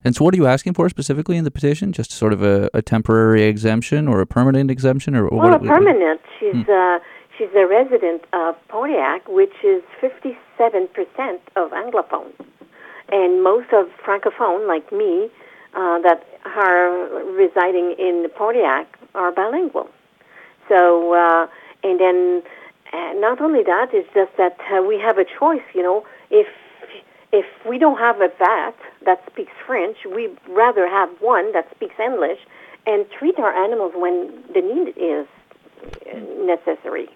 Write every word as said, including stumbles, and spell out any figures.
And so what are you asking for specifically in the petition? Just sort of a, a temporary exemption or a permanent exemption? Or, or well, what? a permanent. She's, Hmm. uh, she's a resident of Pontiac, which is fifty-seven percent of Anglophone. And most of Francophone, like me, uh, that are residing in Pontiac are bilingual. So, uh, and then uh, not only that, it's just that uh, we have a choice, you know. If if we don't have a vet that speaks French, we'd rather have one that speaks English and treat our animals when the need is necessary.